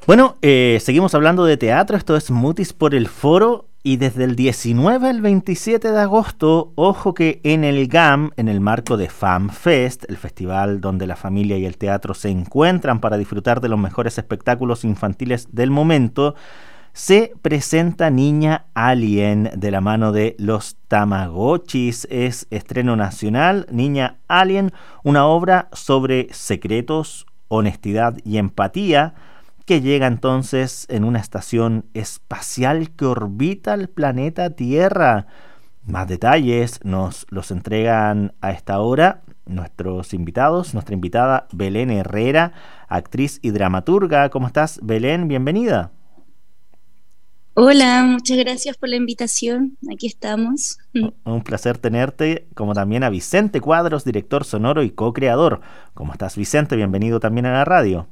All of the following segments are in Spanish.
Bueno, seguimos hablando de teatro, esto es Mutis por el Foro y desde el 19 al 27 de agosto, ojo que en el GAM, en el marco de FAMFest, el festival donde la familia y el teatro se encuentran para disfrutar de los mejores espectáculos infantiles del momento, se presenta Niña Alien de la mano de Los Tamagotchis. Es estreno nacional, Niña Alien, una obra sobre secretos, honestidad y empatía que llega entonces en una estación espacial que orbita el planeta Tierra. Más detalles nos los entregan a esta hora nuestros invitados, nuestra invitada Belén Herrera, actriz y dramaturga. ¿Cómo estás, Belén? Bienvenida. Hola, muchas gracias por la invitación. Aquí estamos. Un placer tenerte, como también a Vicente Cuadros, director sonoro y co-creador. ¿Cómo estás, Vicente? Bienvenido también a la radio.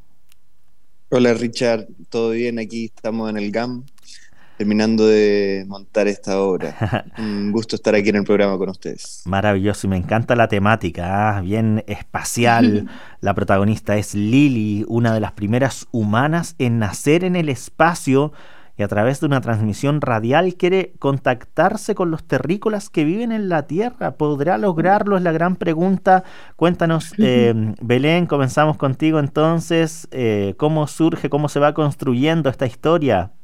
Hola Richard, ¿todo bien? Aquí estamos en el GAM, terminando de montar esta obra. Un gusto estar aquí en el programa con ustedes. Maravilloso, y me encanta la temática, bien espacial. La protagonista es Lily, una de las primeras humanas en nacer en el espacio, y a través de una transmisión radial quiere contactarse con los terrícolas que viven en la Tierra. ¿Podrá lograrlo? Es la gran pregunta. Cuéntanos, Belén, comenzamos contigo entonces. ¿Cómo surge, cómo se va construyendo esta historia?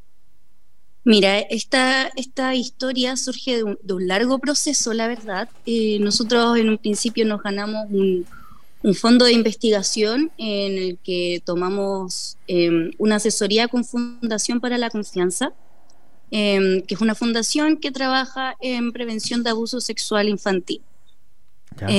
Mira, esta historia surge de un largo proceso, la verdad. Nosotros en un principio nos ganamos un fondo de investigación en el que tomamos una asesoría con Fundación para la Confianza, que es una fundación que trabaja en prevención de abuso sexual infantil. ¿Ya?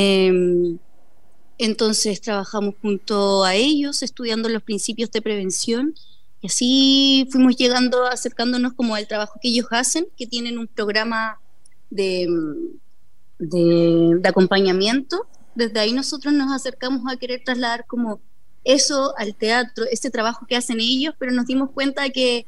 Entonces trabajamos junto a ellos, estudiando los principios de prevención, y así fuimos llegando, acercándonos como al trabajo que ellos hacen, que tienen un programa de, de acompañamiento. Desde ahí nosotros nos acercamos a querer trasladar como eso al teatro, este trabajo que hacen ellos, pero nos dimos cuenta que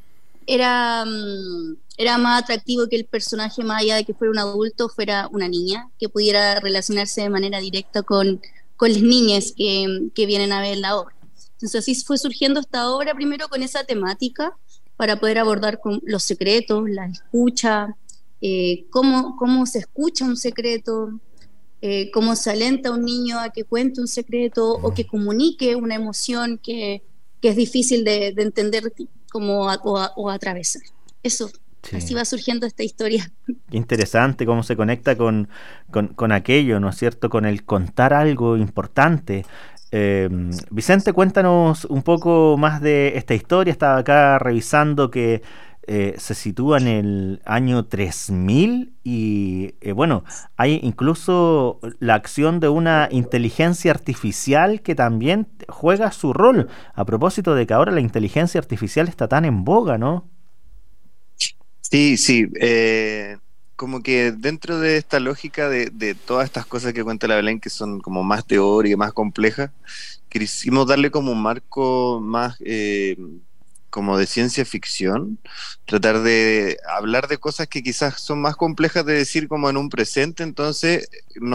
era más atractivo que el personaje, más allá de que fuera un adulto, fuera una niña, que pudiera relacionarse de manera directa con las niñas que vienen a ver la obra. Entonces así fue surgiendo esta obra, primero con esa temática, para poder abordar con los secretos, la escucha, cómo se escucha un secreto, cómo se alenta a un niño a que cuente un secreto o que comunique una emoción que es difícil de entender o atravesar. Eso, Sí. así va surgiendo esta historia. Qué interesante cómo se conecta con aquello, ¿no es cierto? Con el contar algo importante. Vicente, cuéntanos un poco más de esta historia. Estaba acá revisando que se sitúa en el año 3000 y bueno, hay incluso la acción de una inteligencia artificial que también juega su rol. A propósito de que ahora la inteligencia artificial está tan en boga, ¿no? Sí, sí, como que dentro de esta lógica de todas estas cosas que cuenta la Belén, que son como más teóricas, más complejas, quisimos darle como un marco más como de ciencia ficción, tratar de hablar de cosas que quizás son más complejas de decir como en un presente, entonces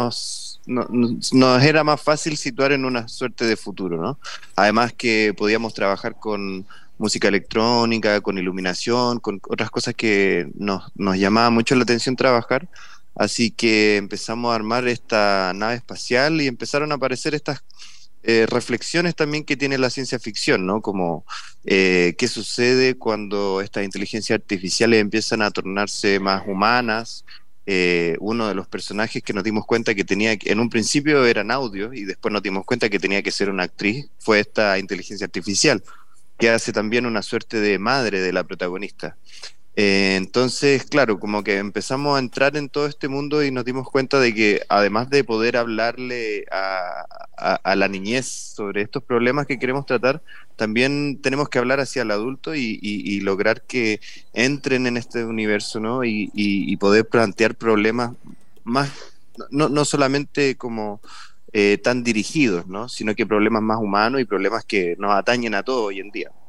nos era más fácil situar en una suerte de futuro, ¿no? Además que podíamos trabajar con música electrónica, con iluminación, con otras cosas que nos llamaba mucho la atención trabajar, así que empezamos a armar esta nave espacial y empezaron a aparecer estas reflexiones también que tiene la ciencia ficción, ¿no? Como qué sucede cuando estas inteligencias artificiales empiezan a tornarse más humanas. Uno de los personajes que nos dimos cuenta que tenía, en un principio eran audios y después nos dimos cuenta que tenía que ser una actriz, fue esta inteligencia artificial, que hace también una suerte de madre de la protagonista. Entonces, claro, como que empezamos a entrar en todo este mundo y nos dimos cuenta de que además de poder hablarle a la niñez sobre estos problemas que queremos tratar, también tenemos que hablar hacia el adulto y lograr que entren en este universo, ¿no? Y poder plantear problemas más, no solamente como tan dirigidos, ¿no? Sino que problemas más humanos y problemas que nos atañen a todos hoy en día.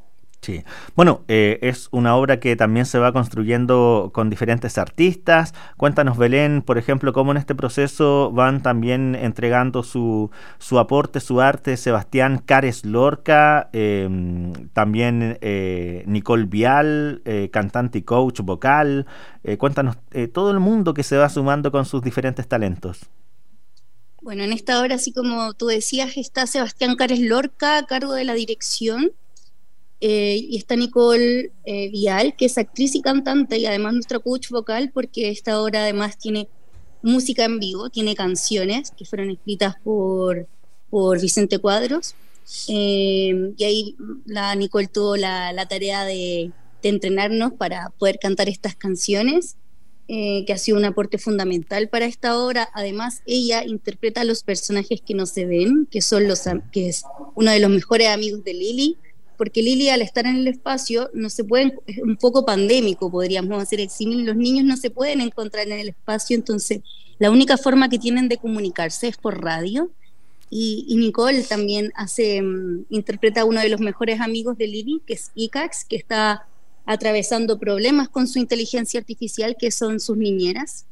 Sí, bueno, es una obra que también se va construyendo con diferentes artistas. Cuéntanos, Belén, por ejemplo, cómo en este proceso van también entregando su aporte, su arte, Sebastián Cares Lorca, también Nicole Vial, cantante y coach vocal. Cuéntanos, todo el mundo que se va sumando con sus diferentes talentos. Bueno, en esta obra, así como tú decías, está Sebastián Cares Lorca a cargo de la dirección. Y está Nicole Vial, que es actriz y cantante y además nuestra coach vocal, porque esta obra además tiene música en vivo, tiene canciones que fueron escritas por Vicente Cuadros. Y ahí la Nicole tuvo la tarea de entrenarnos para poder cantar estas canciones, que ha sido un aporte fundamental para esta obra. Además, ella interpreta a los personajes que no se ven, que es uno de los mejores amigos de Lily, porque Lily, al estar en el espacio, no se pueden, es un poco pandémico, podríamos hacer el símil, los niños no se pueden encontrar en el espacio, entonces la única forma que tienen de comunicarse es por radio. Y Nicole también interpreta a uno de los mejores amigos de Lily, que es Icax, que está atravesando problemas con su inteligencia artificial, que son sus niñeras.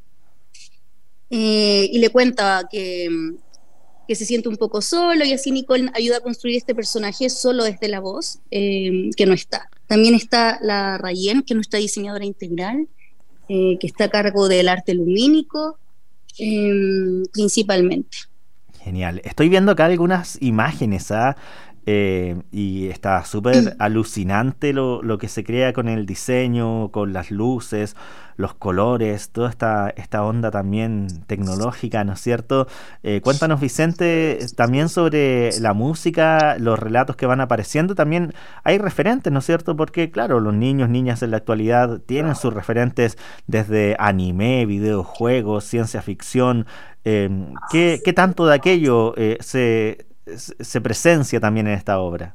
Y le cuenta que se siente un poco solo, y así Nicole ayuda a construir este personaje solo desde la voz, que no está. También está la Rayen, que es nuestra diseñadora integral, que está a cargo del arte lumínico, principalmente. Genial. Estoy viendo acá algunas imágenes, ¿ah? Y está súper alucinante lo que se crea con el diseño, con las luces, los colores, toda esta onda también tecnológica, ¿no es cierto? Cuéntanos, Vicente, también sobre la música, los relatos que van apareciendo. También hay referentes, ¿no es cierto? Porque, claro, los niños, niñas en la actualidad tienen sus referentes desde anime, videojuegos, ciencia ficción. ¿Qué tanto de aquello se presencia también en esta obra?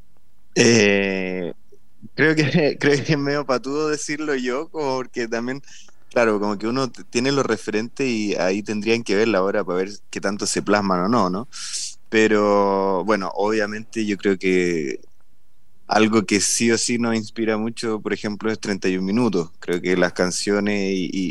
Eh, creo que es medio patudo decirlo yo, como porque también, claro, como que uno tiene los referentes y ahí tendrían que ver la obra para ver qué tanto se plasman o no, ¿no? Pero bueno, obviamente yo creo que algo que sí o sí nos inspira mucho, por ejemplo, es 31 minutos. Creo que las canciones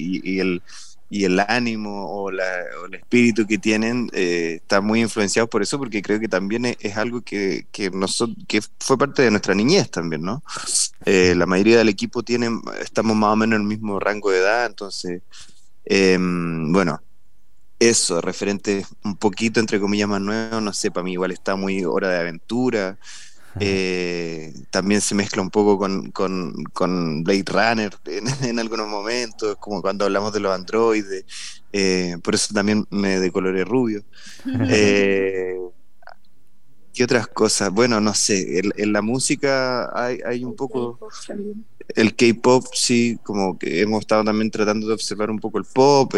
y el ánimo o el espíritu que tienen está muy influenciado por eso, porque creo que también es algo que fue parte de nuestra niñez también, ¿no? La mayoría del equipo estamos más o menos en el mismo rango de edad, entonces, bueno, eso, referente un poquito, entre comillas, más nuevo, no sé, para mí igual está muy Hora de Aventura. También se mezcla un poco con Blade Runner en algunos momentos, como cuando hablamos de los androides, por eso también me decoloré rubio. eh, ¿Qué otras cosas? Bueno, no sé, en la música hay un poco el K-pop, sí, como que hemos estado también tratando de observar un poco el pop,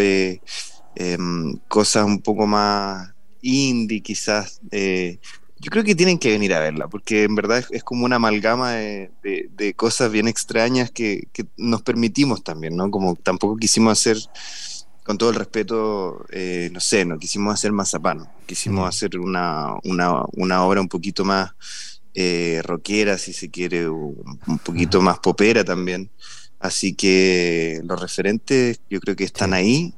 cosas un poco más indie quizás. Yo creo que tienen que venir a verla, porque en verdad es como una amalgama de cosas bien extrañas que nos permitimos también, ¿no? Como tampoco quisimos hacer, con todo el respeto, no sé, no quisimos hacer mazapán, quisimos hacer una obra un poquito más rockera, si se quiere, un poquito más popera también. Así que los referentes yo creo que están ahí.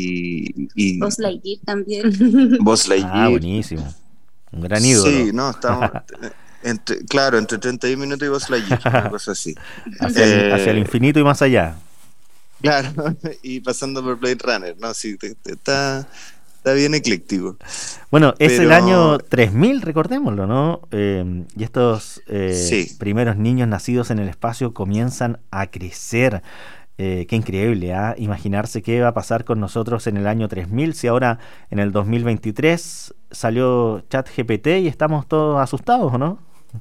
Y Buzz Lightyear también. Buzz Lightyear. Buenísimo. Un gran ídolo. Sí, no, estamos entre 31 minutos y Buzz Lightyear, una cosa así. Hacia el infinito y más allá. Claro, y pasando por Blade Runner, ¿no? Sí, está bien ecléctico. Bueno, es el año 3000, recordémoslo, ¿no? Y estos sí. primeros niños nacidos en el espacio comienzan a crecer. Qué increíble, ¿eh? Imaginarse qué va a pasar con nosotros en el año 3000, si ahora en el 2023 salió ChatGPT y estamos todos asustados, ¿o no?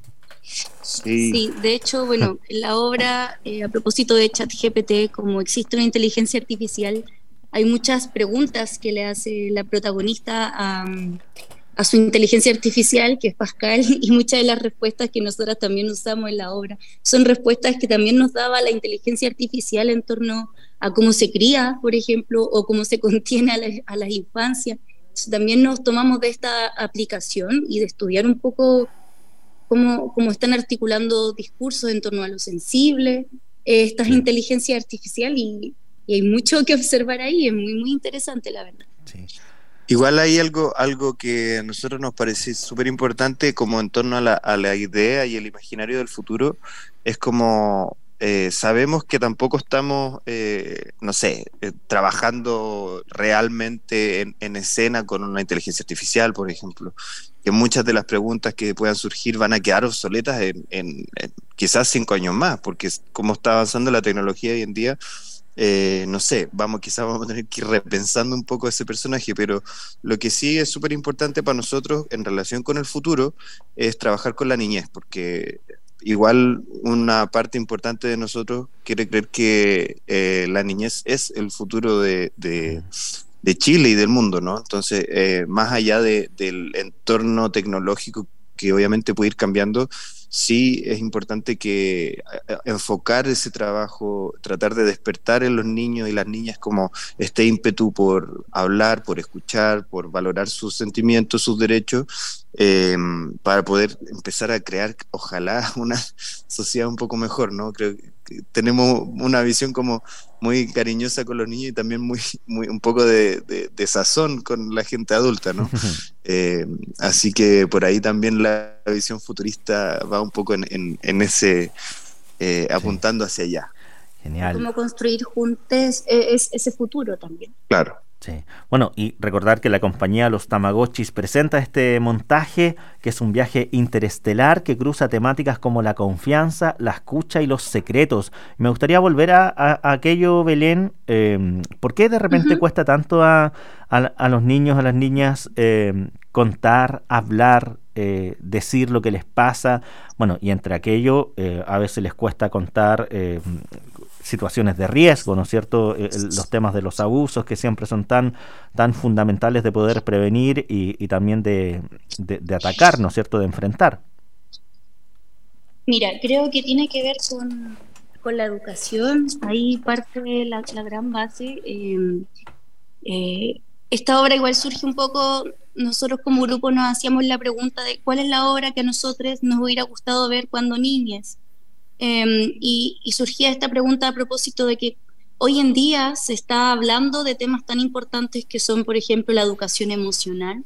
Sí, de hecho, bueno, la obra, a propósito de ChatGPT, como existe una inteligencia artificial, hay muchas preguntas que le hace la protagonista a su inteligencia artificial, que es Pascal, y muchas de las respuestas que nosotras también usamos en la obra son respuestas que también nos daba la inteligencia artificial en torno a cómo se cría, por ejemplo, o cómo se contiene a las infancias. Entonces, también nos tomamos de esta aplicación y de estudiar un poco cómo están articulando discursos en torno a lo sensible, estas Sí. inteligencias artificiales, y hay mucho que observar ahí, es muy, muy interesante, la verdad. Sí. Igual hay algo que a nosotros nos parece súper importante como en torno a la idea y el imaginario del futuro, es como sabemos que tampoco estamos, no sé, trabajando realmente en escena con una inteligencia artificial, por ejemplo, que muchas de las preguntas que puedan surgir van a quedar obsoletas en quizás 5 años más, porque como está avanzando la tecnología hoy en día, no sé, quizás vamos a tener que ir repensando un poco ese personaje, pero lo que sí es súper importante para nosotros en relación con el futuro es trabajar con la niñez, porque igual una parte importante de nosotros quiere creer que la niñez es el futuro de Chile y del mundo, ¿no? Entonces, más allá del entorno tecnológico que obviamente puede ir cambiando, sí es importante que enfocar ese trabajo, tratar de despertar en los niños y las niñas como este ímpetu por hablar, por escuchar, por valorar sus sentimientos, sus derechos, para poder empezar a crear, ojalá, una sociedad un poco mejor, ¿no? Creo que tenemos una visión como muy cariñosa con los niños y también un poco de sazón con la gente adulta, ¿no? Así que por ahí también la visión futurista va un poco en ese, apuntando hacia allá. Genial. Cómo construir juntos ese futuro también. Claro. Sí. Bueno, y recordar que la compañía Los Tamagotchis presenta este montaje, que es un viaje interestelar que cruza temáticas como la confianza, la escucha y los secretos. Me gustaría volver a aquello, Belén. ¿Por qué de repente cuesta tanto a los niños, a las niñas contar, hablar, decir lo que les pasa? Bueno, y entre aquello a veces les cuesta contar situaciones de riesgo, ¿no es cierto? Los temas de los abusos que siempre son tan fundamentales de poder prevenir y también de atacar, ¿no es cierto? De enfrentar. Mira, creo que tiene que ver con la educación, ahí parte de la gran base. Esta obra igual surge un poco, nosotros como grupo nos hacíamos la pregunta de cuál es la obra que a nosotros nos hubiera gustado ver cuando niñes. Y surgía esta pregunta a propósito de que hoy en día se está hablando de temas tan importantes que son, por ejemplo, la educación emocional,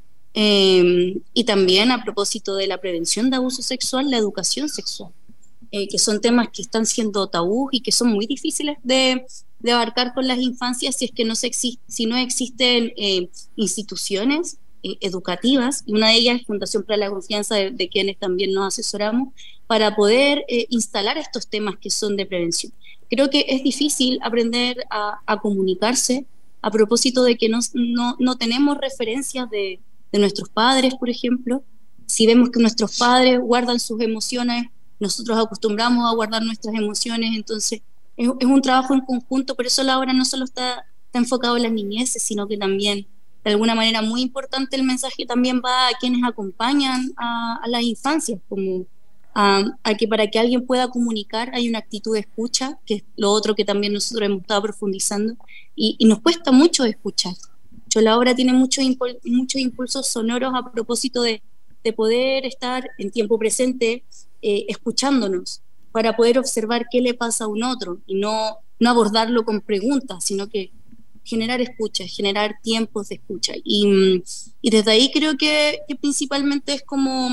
y también a propósito de la prevención de abuso sexual, la educación sexual, que son temas que están siendo tabú y que son muy difíciles de abarcar con las infancias si es que si no existen instituciones educativas, y una de ellas es Fundación para la Confianza, de quienes también nos asesoramos, para poder instalar estos temas que son de prevención. Creo que es difícil aprender a comunicarse a propósito de que no tenemos referencias de nuestros padres, por ejemplo. Si vemos que nuestros padres guardan sus emociones, nosotros acostumbramos a guardar nuestras emociones, entonces es un trabajo en conjunto. Por eso la obra no solo está enfocado en las niñeces, sino que también, de alguna manera muy importante, el mensaje también va a quienes acompañan a las infancias, como a que para que alguien pueda comunicar hay una actitud de escucha, que es lo otro que también nosotros hemos estado profundizando, y nos cuesta mucho escuchar. La obra tiene muchos impulsos sonoros a propósito de poder estar en tiempo presente escuchándonos, para poder observar qué le pasa a un otro y no abordarlo con preguntas, sino que generar escucha, generar tiempos de escucha. Y desde ahí creo que principalmente es como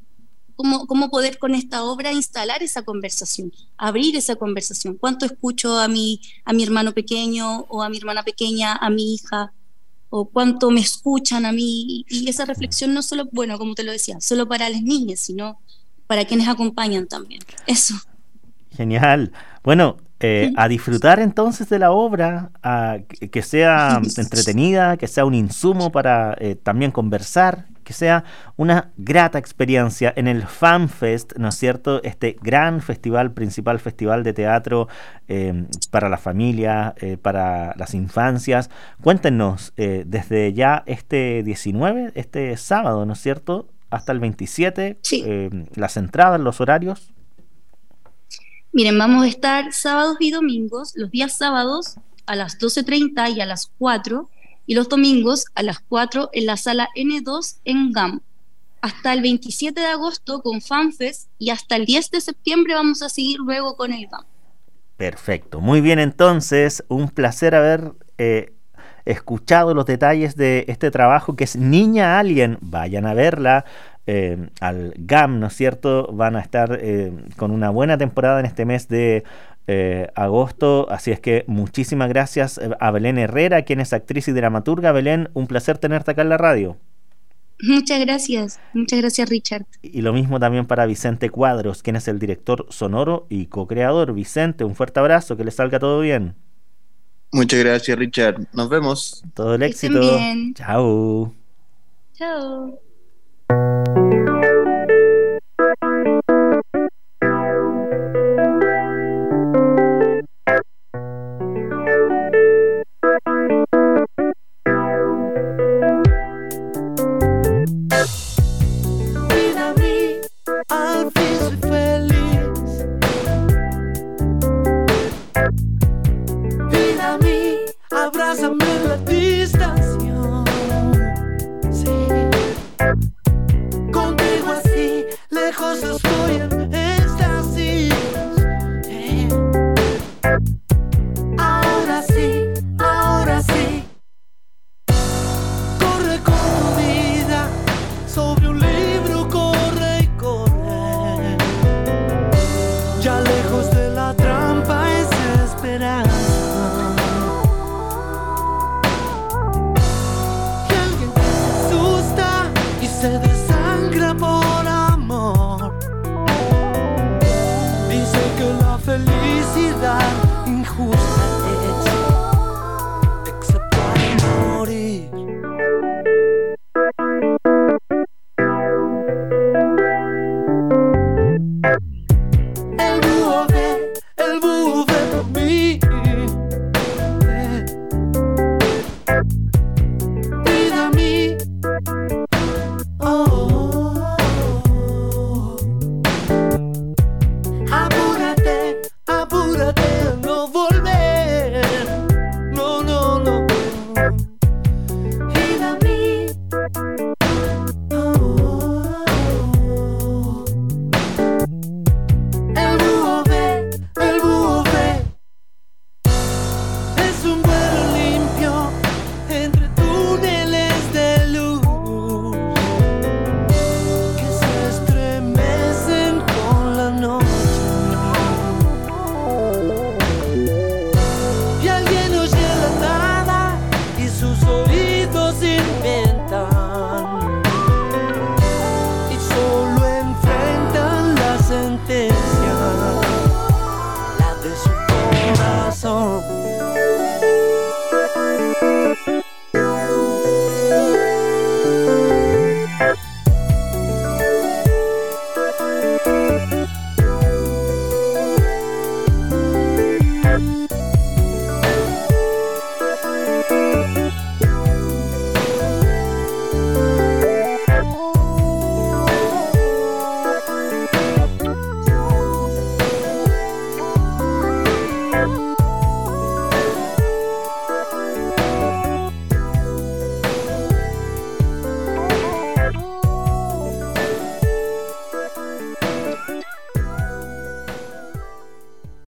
poder con esta obra instalar esa conversación, abrir esa conversación. ¿Cuánto escucho a mi hermano pequeño o a mi hermana pequeña, a mi hija? ¿O cuánto me escuchan a mí? Y esa reflexión no solo, bueno, como te lo decía, solo para las niñas, sino para quienes acompañan también. Eso. Genial. Bueno, a disfrutar entonces de la obra, que sea entretenida, que sea un insumo para también conversar, que sea una grata experiencia en el FAMFest, ¿no es cierto? Este gran festival, principal festival de teatro para la familia, para las infancias. Cuéntenos, desde ya este 19, este sábado, ¿no es cierto?, hasta el 27, sí. Las entradas, los horarios. Miren, vamos a estar sábados y domingos, los días sábados a las 12:30 y a las 4, y los domingos a las 4 en la sala N2 en GAM. hasta el 27 de agosto con FanFest y hasta el 10 de septiembre vamos a seguir luego con el GAM. Perfecto, muy bien, entonces, un placer haber escuchado los detalles de este trabajo que es Niña Alien. Vayan a verla al GAM, ¿no es cierto? Van a estar con una buena temporada en este mes de agosto, así es que muchísimas gracias a Belén Herrera, quien es actriz y dramaturga. Belén, un placer tenerte acá en la radio. Muchas gracias Richard. Y lo mismo también para Vicente Cuadros, quien es el director sonoro y co-creador. Vicente, un fuerte abrazo, que le salga todo bien. Muchas gracias, Richard. Nos vemos. Todo el éxito. Bien. Chao. Chao. Felicidad injusta